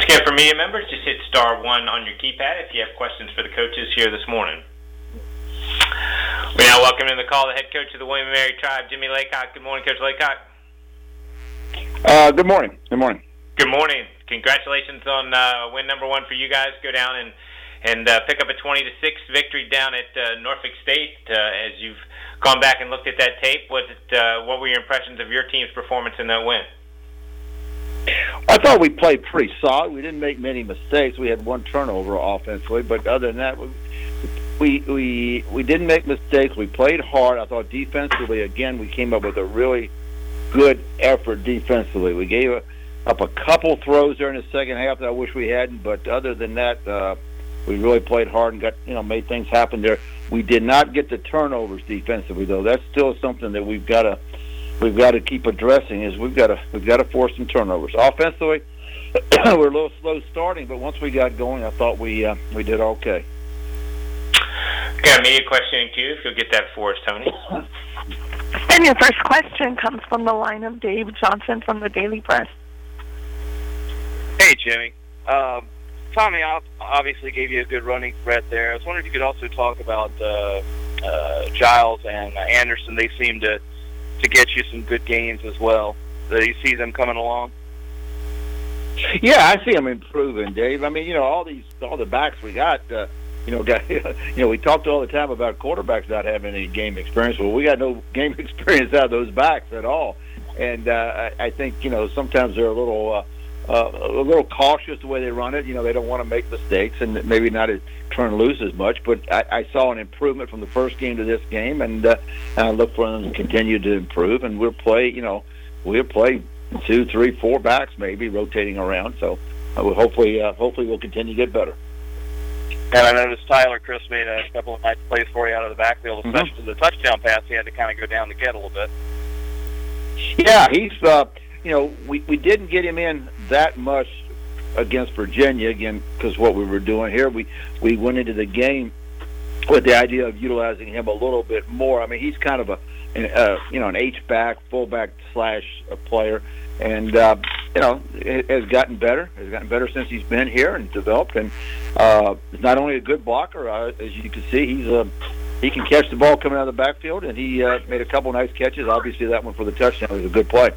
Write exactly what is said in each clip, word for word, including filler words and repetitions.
again, for media members, just hit star one on your keypad if you have questions for the coaches here this morning. We now welcome in the call the head coach of the William and Mary Tribe, Jimmy Laycock. Good morning, Coach Laycock. Uh, good morning. Good morning. Good morning. Congratulations on uh, win number one for you guys. Go down and and uh, pick up a twenty to six victory down at uh, Norfolk State. Uh, as you've gone back and looked at that tape, what uh, what were your impressions of your team's performance in that win? I thought we played pretty solid. We didn't make many mistakes. We had one turnover offensively, but other than that, we we we didn't make mistakes. We played hard. I thought defensively, again, we came up with a really good effort defensively. We gave a, up a couple throws there in the second half that I wish we hadn't, but other than that, uh, we really played hard and got you know made things happen there. We did not get the turnovers defensively, though. That's still something that we've got to we've got to keep addressing. Is we've got to we've got to force some turnovers. Offensively, we're a little slow starting, but once we got going, I thought we uh, we did okay. Got a media question in queue. If you'll get that for us, Tony. And your first question comes from the line of Dave Johnson from the Daily Press. Hey, Jimmy. Um, Tommy obviously gave you a good running threat there. I was wondering if you could also talk about uh, uh, Giles and uh, Anderson. They seem to to get you some good gains as well. Do you see them coming along? Yeah, I see them improving, Dave. I mean, you know, all these all the backs we got. Uh, You know, got, you know, we talked all the time about quarterbacks not having any game experience. Well, we got no game experience out of those backs at all, and uh, I, I think you know sometimes they're a little uh, uh, a little cautious the way they run it. You know, they don't want to make mistakes and maybe not turn loose as much. But I, I saw an improvement from the first game to this game, and, uh, and I look for them to continue to improve. And we'll play, you know, we'll play two, three, four backs maybe rotating around. So uh, we'll hopefully, uh, hopefully, we'll continue to get better. And I noticed Tyler Chris made a couple of nice plays for you out of the backfield, especially mm-hmm. the touchdown pass. He had to kind of go down to get a little bit. Yeah, he's, uh, you know, we, we didn't get him in that much against Virginia, again, because what we were doing here, we, we went into the game with the idea of utilizing him a little bit more. I mean, he's kind of a, an, uh, you know, an H-back, fullback slash a player. And, uh, you know, it has gotten better. Has gotten better since he's been here and developed. And uh, he's not only a good blocker, uh, as you can see, he's uh, he can catch the ball coming out of the backfield, and he uh, made a couple nice catches. Obviously, that one for the touchdown was a good play.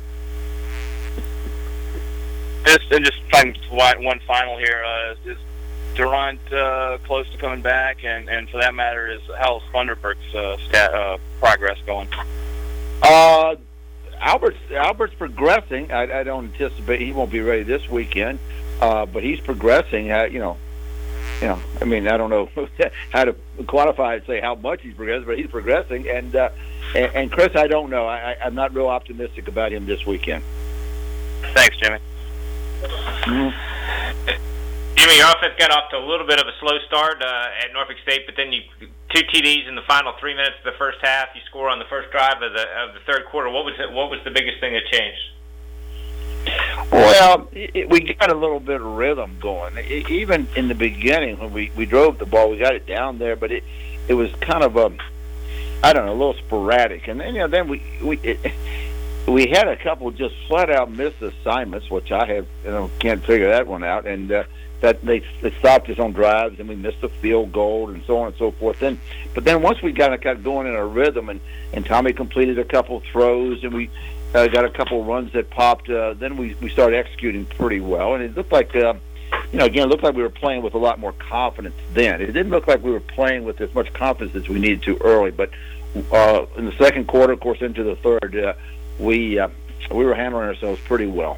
Just, and just one final here. Uh, is Durant uh, close to coming back? And, and for that matter, is how's Thunderberg's uh, stat, uh, progress going? Uh, Albert's Albert's progressing. I, I don't anticipate he won't be ready this weekend, uh, but he's progressing. Uh, you know, you know. I mean, I don't know how to quantify and say how much he's progressing, but he's progressing. And uh, and, and Chris, I don't know. I, I'm not real optimistic about him this weekend. Thanks, Jimmy. Mm-hmm. Jimmy, your offense got off to a little bit of a slow start uh, at Norfolk State, but then you two T Ds in the final three minutes of the first half. You score on the first drive of the of the third quarter. What was it, what was the biggest thing that changed? Well, it, we got a little bit of rhythm going. It, even in the beginning when we, we drove the ball, we got it down there, but it it was kind of a I don't know a little sporadic. And then you know then we we. It, We had a couple just flat out missed assignments, which I have, you know, can't figure that one out. And uh, that they, they stopped us on drives, and we missed a field goal, and so on and so forth. Then, but then once we got got going in a rhythm, and, and Tommy completed a couple throws, and we uh, got a couple runs that popped. Uh, then we we started executing pretty well, and it looked like, uh, you know, again, it looked like we were playing with a lot more confidence then. It didn't look like we were playing with as much confidence as we needed to early, but uh, in the second quarter, of course, into the third. Uh, We uh, we were handling ourselves pretty well.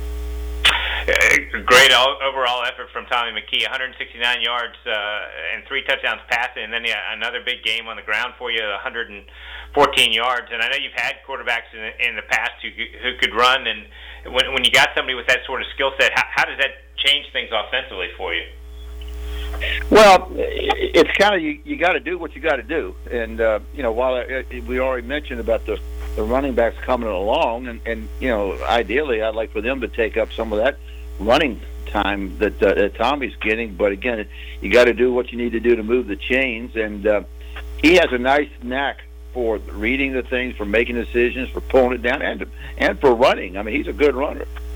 Great overall effort from Tommy McKee. one hundred sixty-nine yards uh, and three touchdowns passing, and then yeah, another big game on the ground for you, one hundred fourteen yards. And I know you've had quarterbacks in the, in the past who who could run, and when when you got somebody with that sort of skill set, how, how does that change things offensively for you? Well, it's kind of you, you got to do what you got to do, and uh, you know while I, we already mentioned about the. the running backs coming along, and, and you know, ideally, I'd like for them to take up some of that running time that, uh, that Tommy's getting. But again, you got to do what you need to do to move the chains, and uh, he has a nice knack for reading the things, for making decisions, for pulling it down, and and for running. I mean, he's a good runner.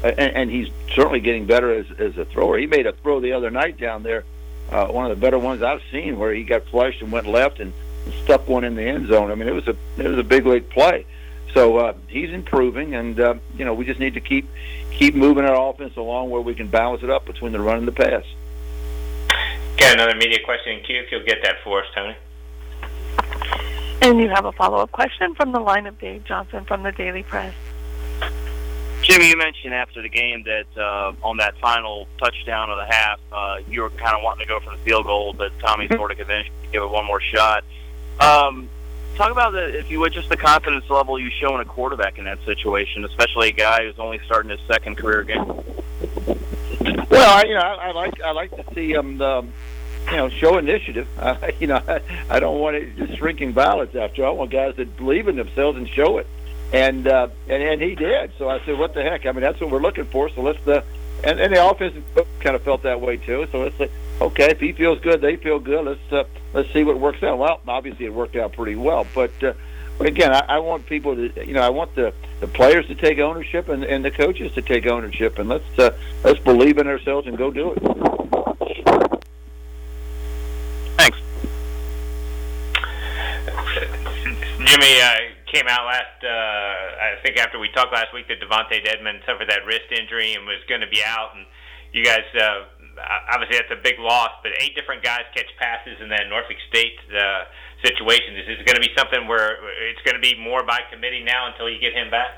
and, and he's certainly getting better as as a thrower. He made a throw the other night down there, uh, one of the better ones I've seen, where he got flushed and went left and stuck one in the end zone. I mean, it was a it was a big league play. So uh, he's improving, and uh, you know, we just need to keep keep moving our offense along where we can balance it up between the run and the pass. Got another media question in queue, if you'll get that for us, Tony. And you have a follow-up question from the line of Dave Johnson from the Daily Press. Jimmy, you mentioned after the game that uh, on that final touchdown of the half, uh, you were kind of wanting to go for the field goal, but Tommy sort of convinced you to give it one more shot. Um, talk about, the, if you would, just the confidence level you show in a quarterback in that situation, especially a guy who's only starting his second career game. Well, I, you know, I, I like I like to see him, um, you know, show initiative. Uh, you know, I, I don't want it just shrinking violence after all. I want guys that believe in themselves and show it. And uh, and and he did. So I said, what the heck? I mean, that's what we're looking for. So let's uh, and and the offensive kind of felt that way too. So let's say, okay, if he feels good, they feel good. Let's uh, let's see what works out. Well, obviously it worked out pretty well. But uh, but again, I, I want people to, you know, I want the, the players to take ownership and, and the coaches to take ownership, and let's uh, let's believe in ourselves and go do it. Thanks, Jimmy. Uh, came out last, uh, I think after we talked last week, that Devontae Dedmon suffered that wrist injury and was going to be out. And you guys, uh, obviously that's a big loss, but eight different guys catch passes in that Norfolk State uh, situation. Is it going to be something where it's going to be more by committee now until you get him back?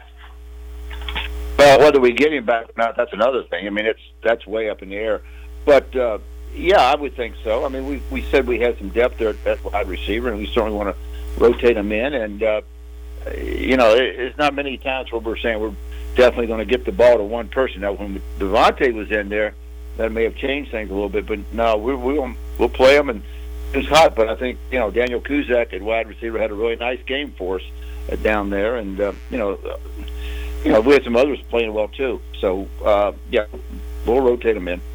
Well, whether we get him back or not, that's another thing. I mean, it's that's way up in the air. But, uh, yeah, I would think so. I mean, we we said we had some depth there at wide receiver, and we certainly want to rotate him in. And, uh, you know, it's not many times where we're saying we're definitely going to get the ball to one person. Now, when Devontae was in there, that may have changed things a little bit. But, no, we, we'll, we'll play him, and it's hot. But I think, you know, Daniel Kuzak at wide receiver had a really nice game for us uh, down there. And, uh, you know, uh, you know, we had some others playing well, too. So, uh, yeah, we'll rotate them in.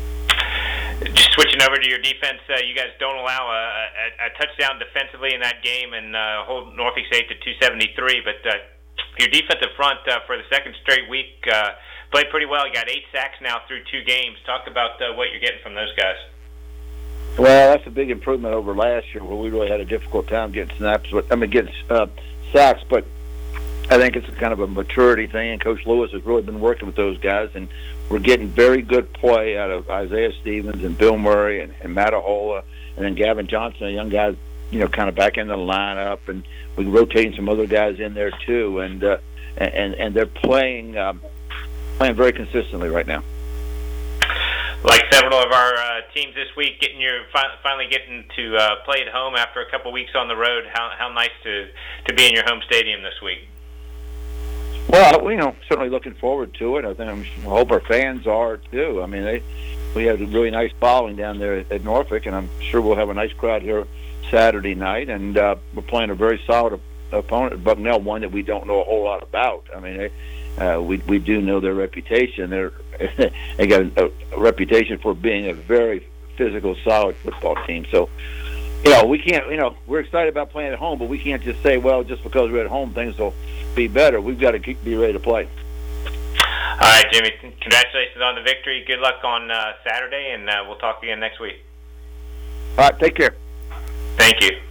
Just switching over to your defense, uh, you guys don't allow a, a, a touchdown defensively in that game and uh, hold Norfolk State to two seventy-three. But uh, your defensive front uh, for the second straight week uh, played pretty well. You got eight sacks now through two games. Talk about uh, what you're getting from those guys. Well, that's a big improvement over last year, where we really had a difficult time getting snaps. But I mean, getting uh, sacks. But I think it's kind of a maturity thing, and Coach Lewis has really been working with those guys, and we're getting very good play out of Isaiah Stevens and Bill Murray and, and Matahola, and then Gavin Johnson, a young guy, you know, kind of back in the lineup, and we're rotating some other guys in there too, and uh, and and they're playing um, playing very consistently right now. Like several of our uh, teams this week, getting your fi- finally getting to uh, play at home after a couple weeks on the road. How how nice to to be in your home stadium this week. Well, you know, certainly looking forward to it. I think I'm, I hope our fans are too. I mean, they we have a really nice following down there at, at Norfolk, and I'm sure we'll have a nice crowd here Saturday night. And uh, we're playing a very solid opponent, Bucknell, one that we don't know a whole lot about. I mean, they, uh, we we do know their reputation. They're they got a, a reputation for being a very physical, solid football team. So, you know, we can't. You know, we're excited about playing at home, but we can't just say, well, just because we're at home, things will be better. We've got to keep, be ready to play. All right, Jimmy. Congratulations on the victory. Good luck on uh, Saturday, and uh, we'll talk again next week. All right, take care. Thank you.